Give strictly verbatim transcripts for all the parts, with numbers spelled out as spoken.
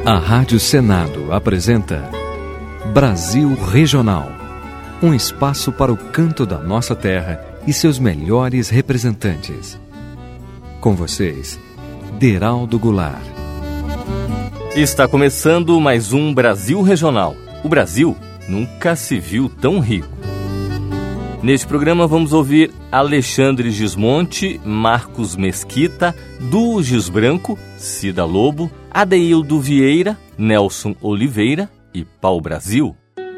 A Rádio Senado apresenta Brasil Regional, um espaço para o canto da nossa terra e seus melhores representantes. Com vocês, Deraldo Goulart. Está começando mais um Brasil Regional. O Brasil nunca se viu tão rico. Neste programa vamos ouvir Alexandre Gismonti, Marcos Mesquita, Du Gis Branco, Cida Lobo, Adeildo Vieira, Nelson Oliveira e Pau Brasil.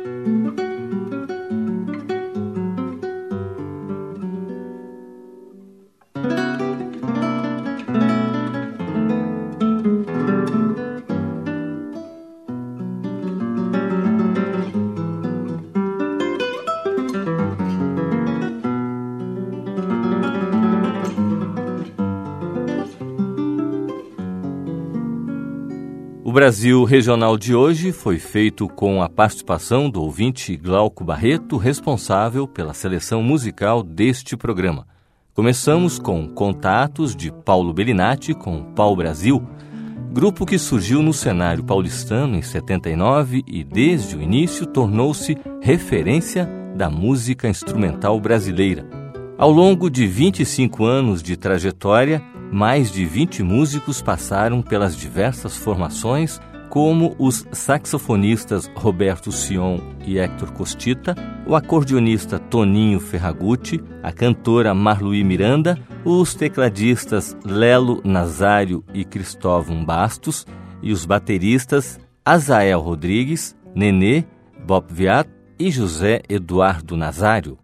O Brasil Regional de hoje foi feito com a participação do ouvinte Glauco Barreto, responsável pela seleção musical deste programa. Começamos com Contatos de Paulo Bellinati com Pau Brasil, grupo que surgiu no cenário paulistano em setenta e nove e desde o início tornou-se referência da música instrumental brasileira. Ao longo de vinte e cinco anos de trajetória, mais de vinte músicos passaram pelas diversas formações, como os saxofonistas Roberto Sion e Héctor Costita, o acordeonista Toninho Ferragutti, a cantora Marluí Miranda, os tecladistas Lelo Nazário e Cristóvão Bastos e os bateristas Azael Rodrigues, Nenê, Bob Viat e José Eduardo Nazário.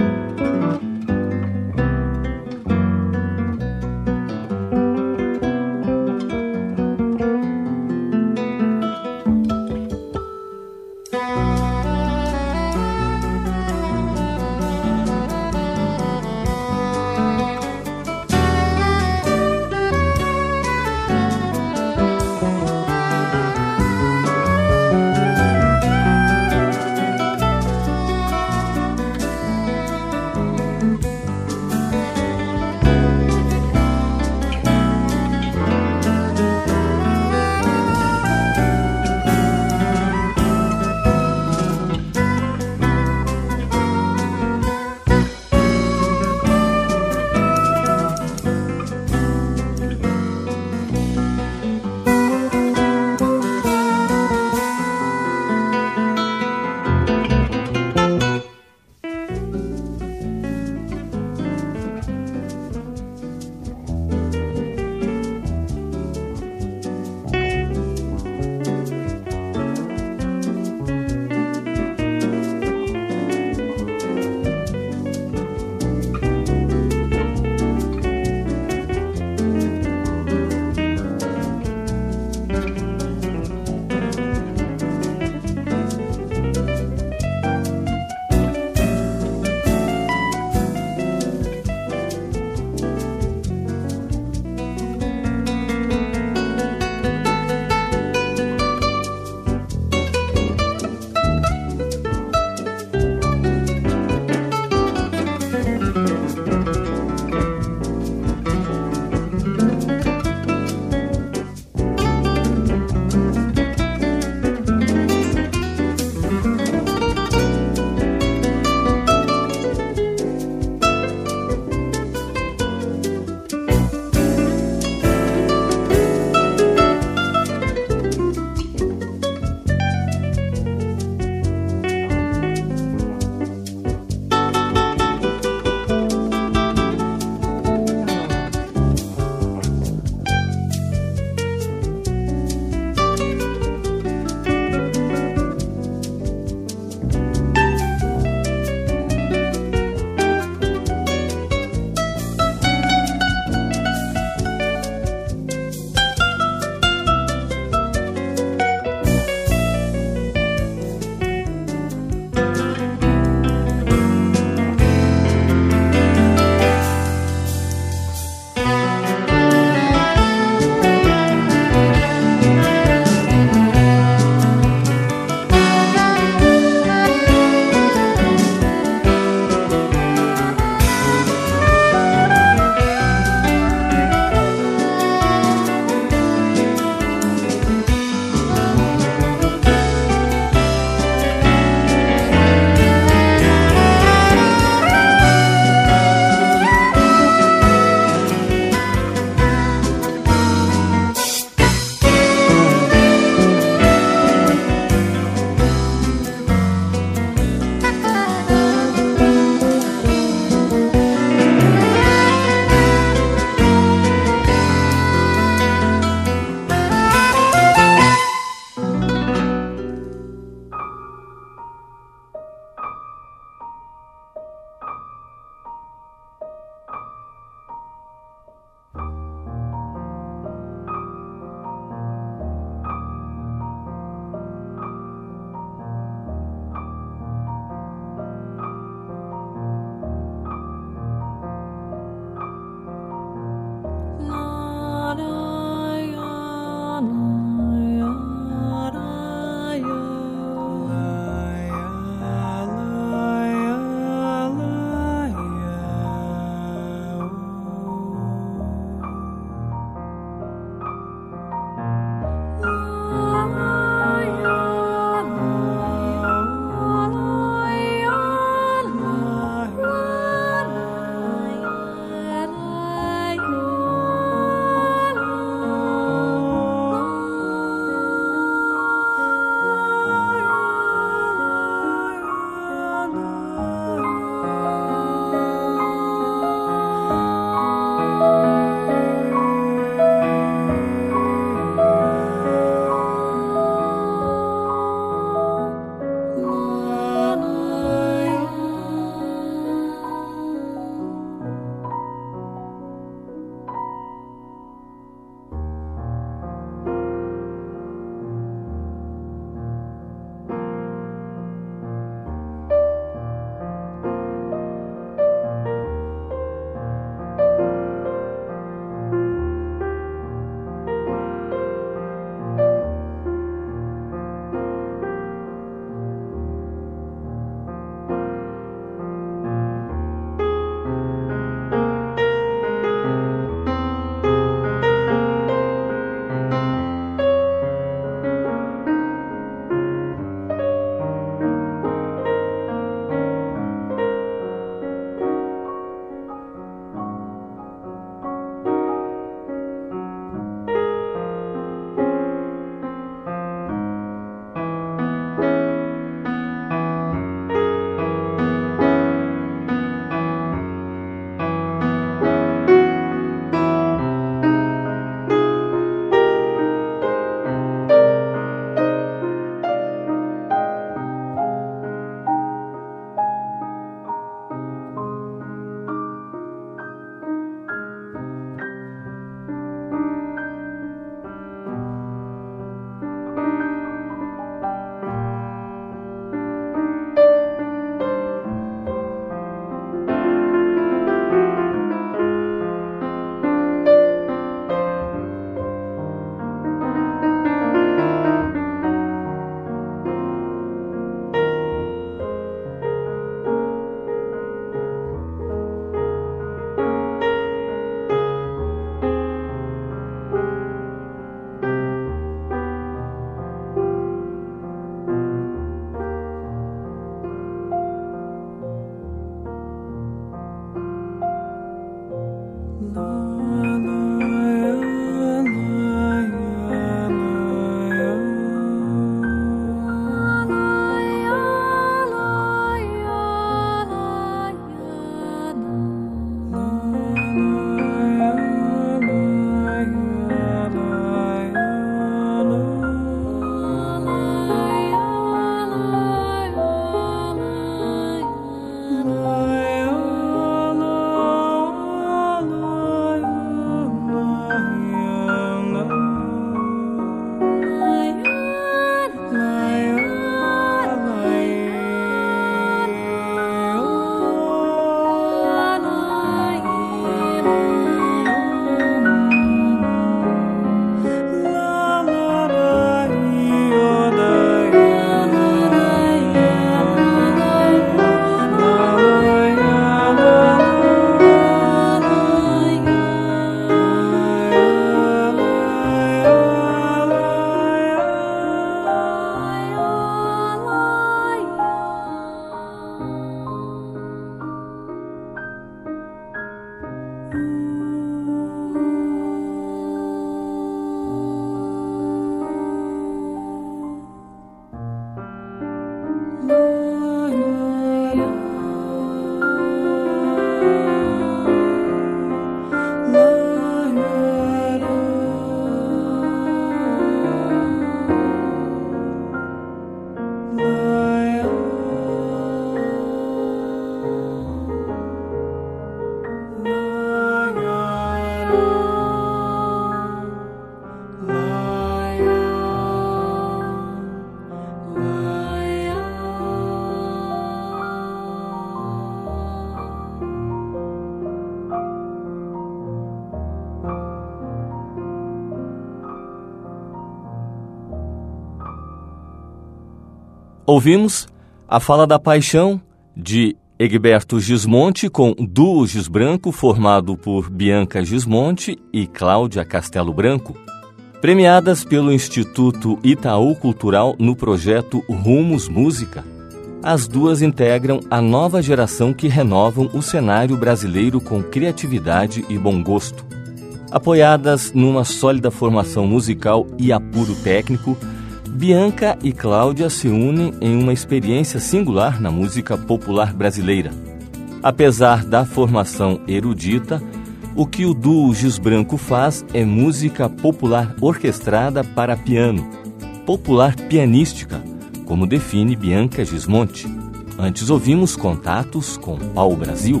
Ouvimos A Fala da Paixão, de Egberto Gismonti, com Duo Gis Branco, formado por Bianca Gismonti e Cláudia Castelo Branco, premiadas pelo Instituto Itaú Cultural no projeto Rumos Música. As duas integram a nova geração que renovam o cenário brasileiro com criatividade e bom gosto. Apoiadas numa sólida formação musical e apuro técnico, Bianca e Cláudia se unem em uma experiência singular na música popular brasileira. Apesar da formação erudita, o que o duo Gis Branco faz é música popular orquestrada para piano, popular pianística, como define Bianca Gismonti. Antes ouvimos Contatos com Pau Brasil.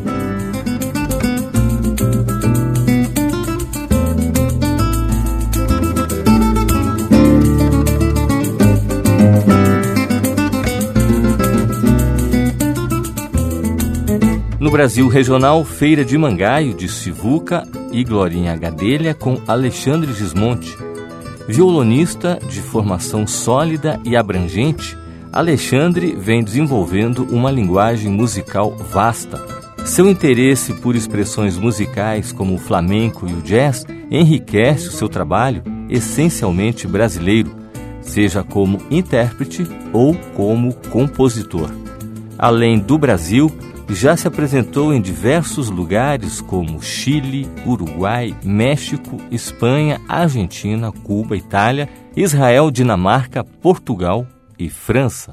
No Brasil Regional, Feira de Mangaio, de Sivuca e Glorinha Gadelha, com Alexandre Gismonti. Violonista de formação sólida e abrangente, Alexandre vem desenvolvendo uma linguagem musical vasta. Seu interesse por expressões musicais como o flamenco e o jazz enriquece o seu trabalho, essencialmente brasileiro, seja como intérprete ou como compositor. Além do Brasil, já se apresentou em diversos lugares como Chile, Uruguai, México, Espanha, Argentina, Cuba, Itália, Israel, Dinamarca, Portugal e França.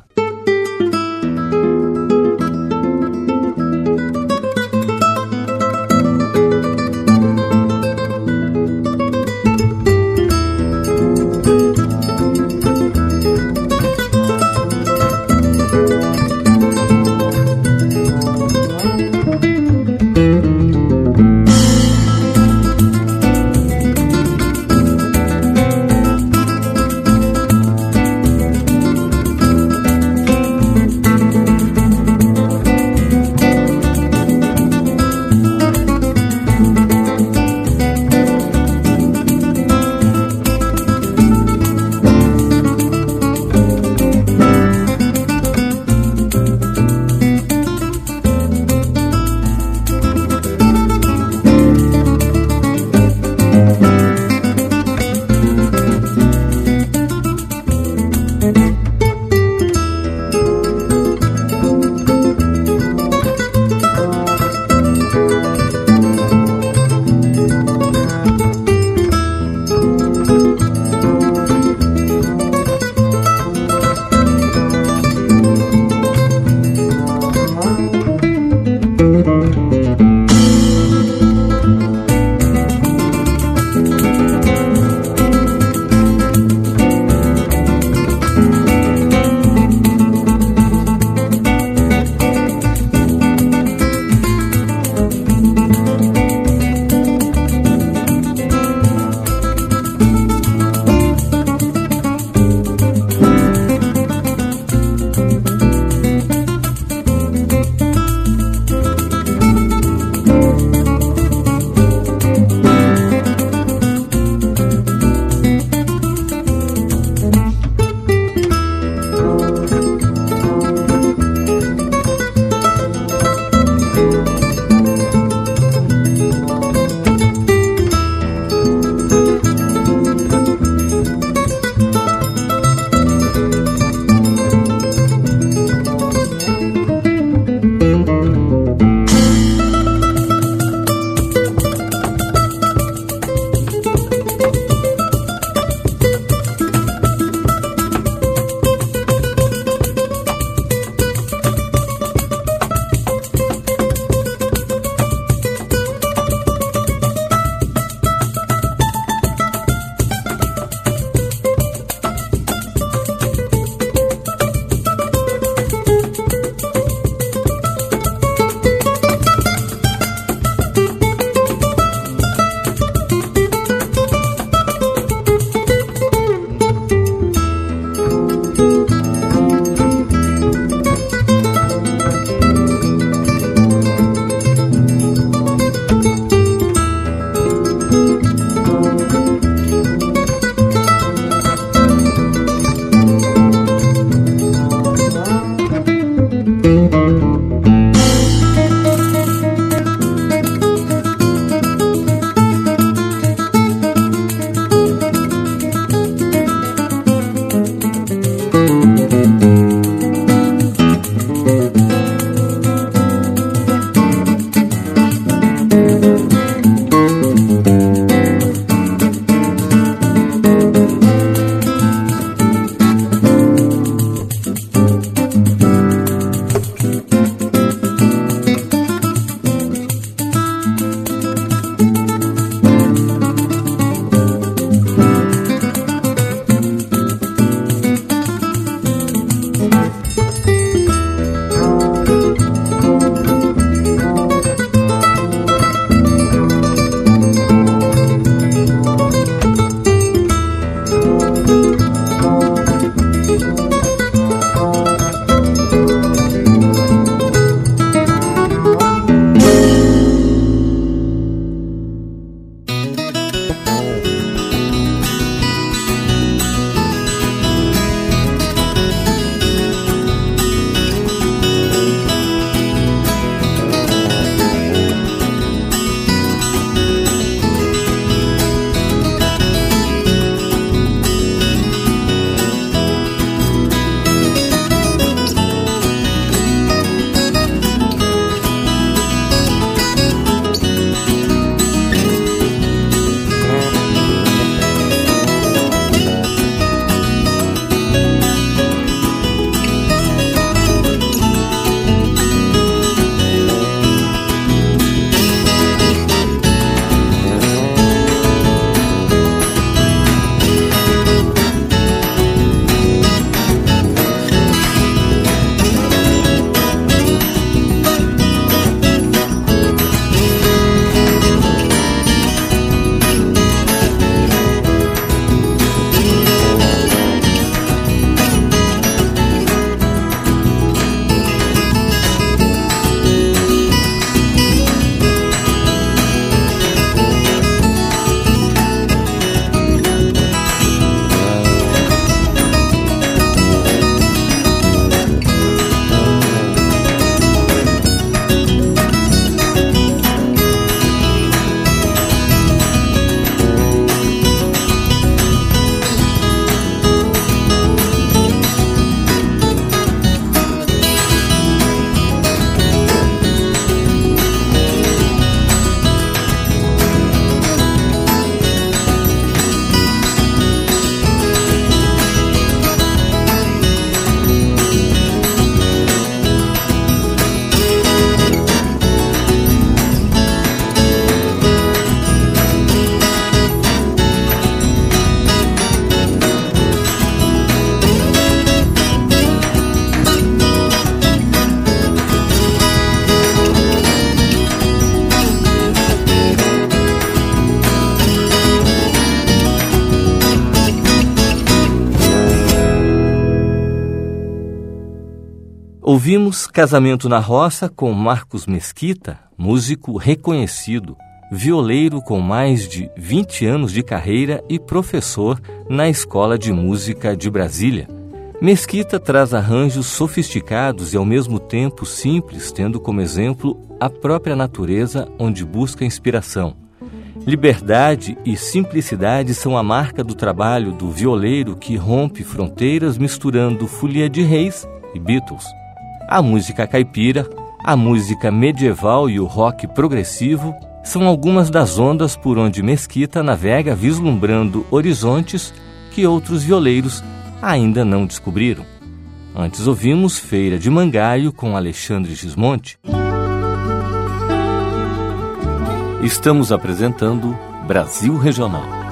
Ouvimos Casamento na Roça com Marcos Mesquita, músico reconhecido, violeiro com mais de vinte anos de carreira e professor na Escola de Música de Brasília. Mesquita traz arranjos sofisticados e ao mesmo tempo simples, tendo como exemplo a própria natureza onde busca inspiração. Liberdade e simplicidade são a marca do trabalho do violeiro que rompe fronteiras misturando folia de reis e Beatles. A música caipira, a música medieval e o rock progressivo são algumas das ondas por onde Mesquita navega vislumbrando horizontes que outros violeiros ainda não descobriram. Antes ouvimos Feira de Mangaio com Alexandre Gismonti. Estamos apresentando Brasil Regional.